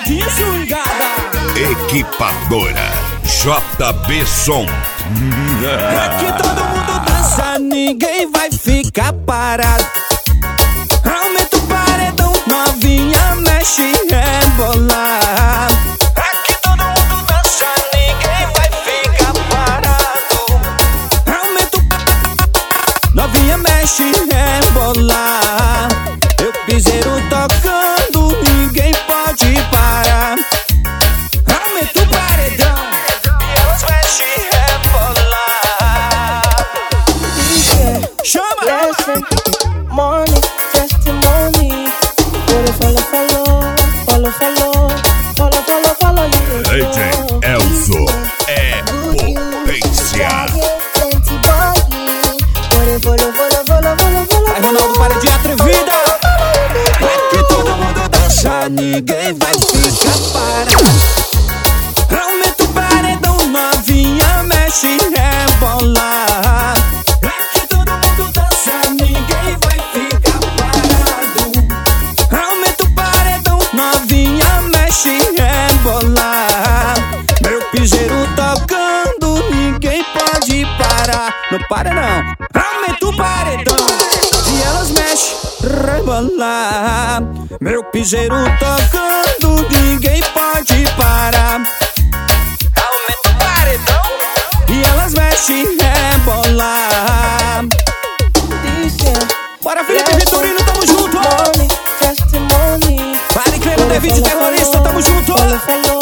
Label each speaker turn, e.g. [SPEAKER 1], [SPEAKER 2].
[SPEAKER 1] ligadinho, swingada.
[SPEAKER 2] Equipadora JB Som.
[SPEAKER 1] Aqui todo mundo dança, ninguém vai ficar parado. Aumenta o paredão, novinha mexe e rebola. Aqui todo mundo dança, ninguém vai ficar parado. Aumenta o novinha mexe e rebola. Eu piseiro tocando, ninguém pode parar. Aumenta o paredão e elas mexem e rebola. Chama!
[SPEAKER 3] Blessing, money, testimony. Follow, follow, follow, follow, follow, follow, follow you.
[SPEAKER 2] DJ Elzo é potência.
[SPEAKER 1] Vai, Ronaldo, para de atrevida. Aqui todo mundo dança, ninguém vai ficar parado. Aumenta o paredão, novinha mexe e rebola. Aqui todo mundo dança, ninguém vai ficar parado. Aumenta o paredão, novinha mexe e rebola. Meu piseiro tocando, ninguém pode parar. Não para não. Aumenta o paredão e elas mexem, rebola. Meu piseiro tocando, ninguém pode parar. Aumenta o paredão e elas mexem, rebola. Bora, Felipe Vitorino, tamo junto.
[SPEAKER 3] Money, testimony.
[SPEAKER 1] Vale, Cleber, David, terrorista, tamo junto.
[SPEAKER 3] Follow, follow.